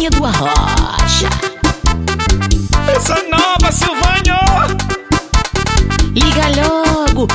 Silvânia do Arrocha. Essa nova, Silvânio! Liga logo,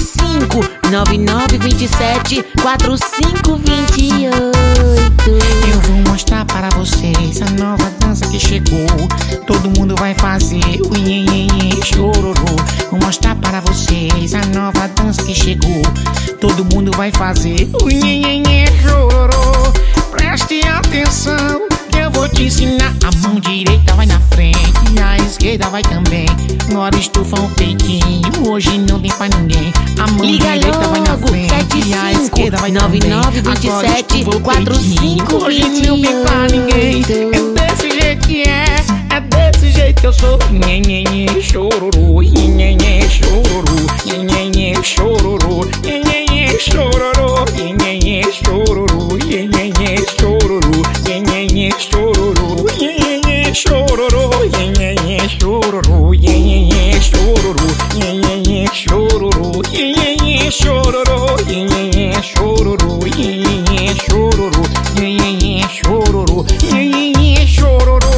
7599274528. Eu vou mostrar para vocês a nova dança que chegou. Todo mundo vai fazer o nhenhenhen chororô. Vou mostrar para vocês a nova dança que chegou. Todo mundo vai fazer o nhenhenhen chororô. Preste atenção que eu vou te ensinar. A mão direita vai na frente e a esquerda vai também. Agora estufa o peitinho, hoje não tem pra ninguém. A mão Liga direita vai na logo, frente e a esquerda vai também. 7599274528. Hoje não tem pra ninguém. É desse jeito que é desse jeito que eu sou. Nhenhenhen chororô, nhenhenhen chororô, nhenhenhen chororô, nhenhenhen chororô, nhenhenhen chororô, nhenhenhen chororô, nhenhenhen chororô, nhenhenhen chororô, nhenhenhen chororô, nhenhenhen chororô, nhenhenhen chororô, nhenhenhen chororô, nhenhenhen chororô, nhenhenhen chororô, nhenhenhen chororô, nhenhenhen chororô.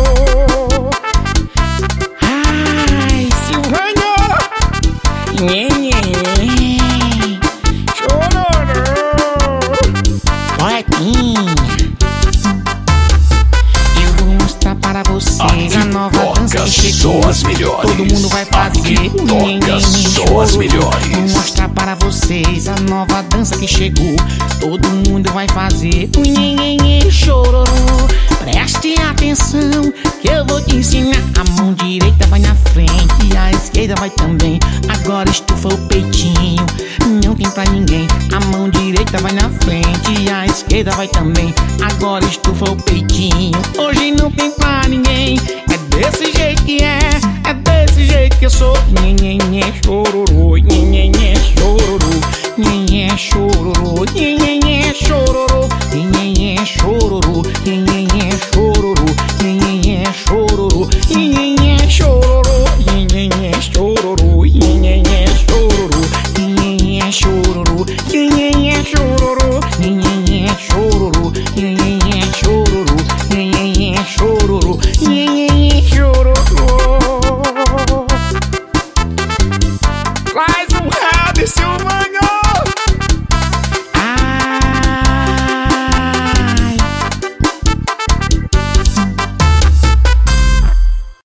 Ai, Silvânio! Nhenhenhen chororô. Poetinha. Eu vou mostrar para vocês a nova dança que chegou. Só as melhores. Todo mundo vai fazer o Toca só as melhores. Vou mostrar para vocês a nova dança que chegou. Todo mundo vai fazer o nhenhenhen chororô. Preste atenção que eu vou te ensinar. A mão direita vai na frente e a esquerda vai também. Agora estufa o peitinho, não tem pra ninguém. A mão direita vai na frente e a esquerda vai também. Agora estufa o peitinho, hoje não tem pra ninguém. É desse jeito que é desse jeito que eu sou. Nhenhenhen chororô, nhenhenhen